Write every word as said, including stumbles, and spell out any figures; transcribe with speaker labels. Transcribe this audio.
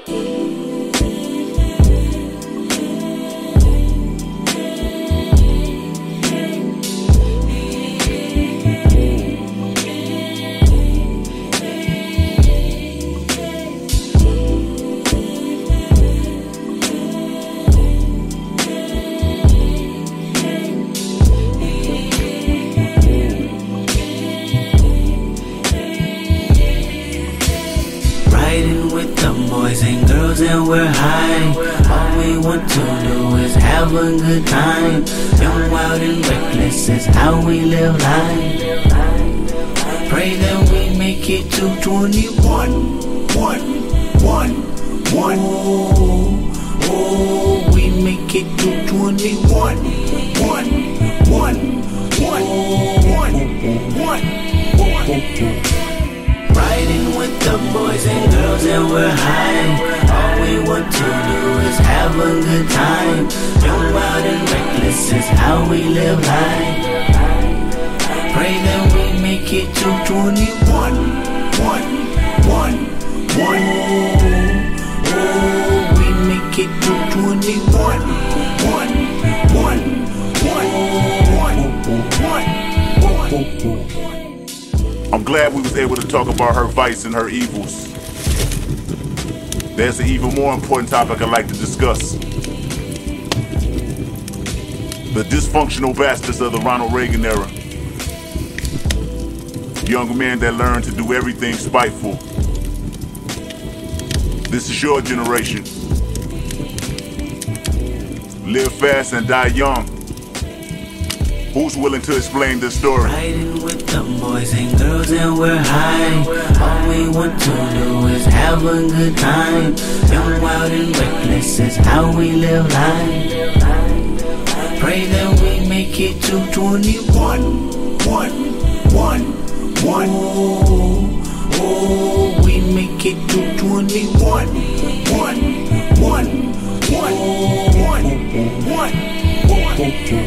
Speaker 1: With the boys and girls and we're high. All we want to do is have a good time. Young, wild and reckless is how we live life. Pray that we make it to twenty-one. One, one, one. Oh, oh, we make it to twenty-one. One, one, one, one, one, one. Riding with the boys and girls and we're high. All we want to do is have a good time. Young, wild and reckless is how we live life. Pray that we make it to twenty-one. One, one, one. Oh, oh, we make it to twenty-one. One, one, one, one, one, one.
Speaker 2: I'm glad we was able to talk about her vice and her evils. There's an even more important topic I'd like to discuss. The dysfunctional bastards of the Ronald Reagan era. Young men that learn to do everything spiteful. This is your generation. Live fast and die young. Who's willing to explain this story?
Speaker 1: Riding with the boys and girls and we're high. All we want to do is have a good time. Young, wild and reckless is how we live life. Pray that we make it to twenty-one. One, one, one. Oh, oh, we make it to twenty-one. One, one, one, one, one, one.